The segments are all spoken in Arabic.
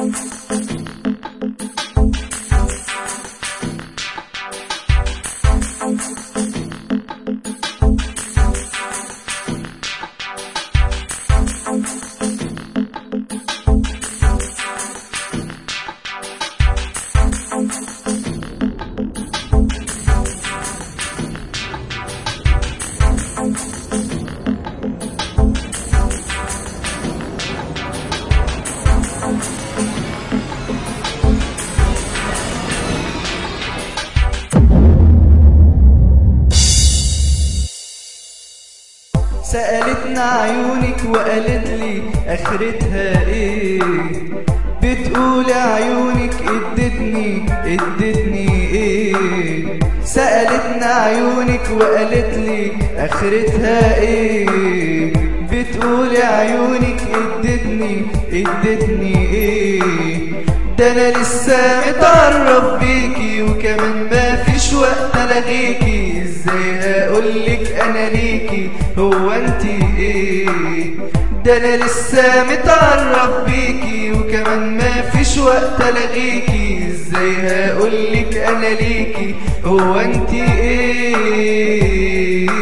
سألتنا عيونك وقالت لي اخرتها ايه، بتقول عيونك ادتني ايه. سألتنا عيونك وقالت لي اخرتها ايه، بتقول عيونك ادتني ايه. ده انا لسه متعرف بيكي وكمان ما فيش وقت الغيكي، ازاي هقولك انا ليكي هو انتي ايه. ده انا لسه متعرف بيكي وكمان ما فيش وقت الغيكي، ازاي هقولك انا ليكي هو انتي ايه.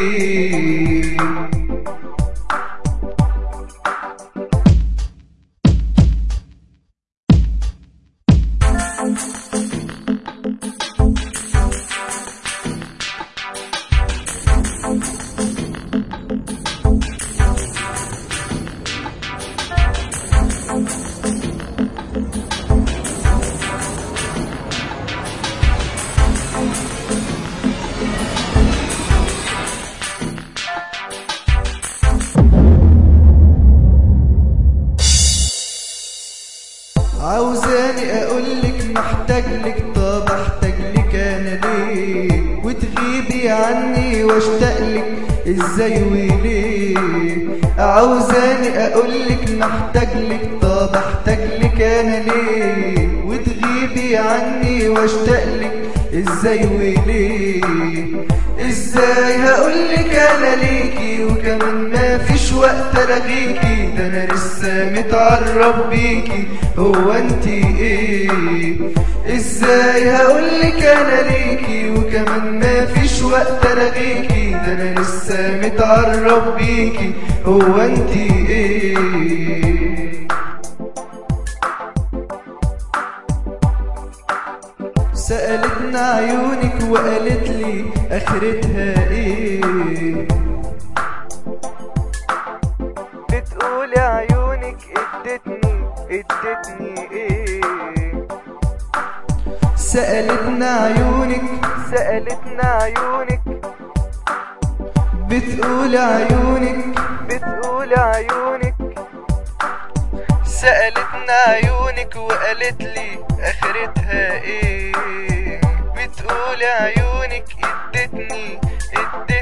عاوزاني اقولك محتاجلك، طب احتاجلك انا ليه وتغيبي عني واشتاقلك ازاي وليه. عاوزاني اقولك محتاجلك، طب احتاجلك انا ليه وتغيبي عني واشتاقلك ازاي وليه. ازاي هقولك انا ليكي وكمان ما فيش وقت الغيكي، ده انا لسه متعرف بيكي هو انتي ايه. ازاي هقولك انا ليكي وكمان ما فيش وقت الغيكي، ده انا لسه متعرف بيكي هو انتي ايه. سألتنا عيونك وقالت لي اخرتها ايه، بتقول عيونك ادتني ايه. سألتنا عيونك بتقول عيونك سألتنا عيونك وقالت لي اخرتها ايه، بتقول عيونك ادتني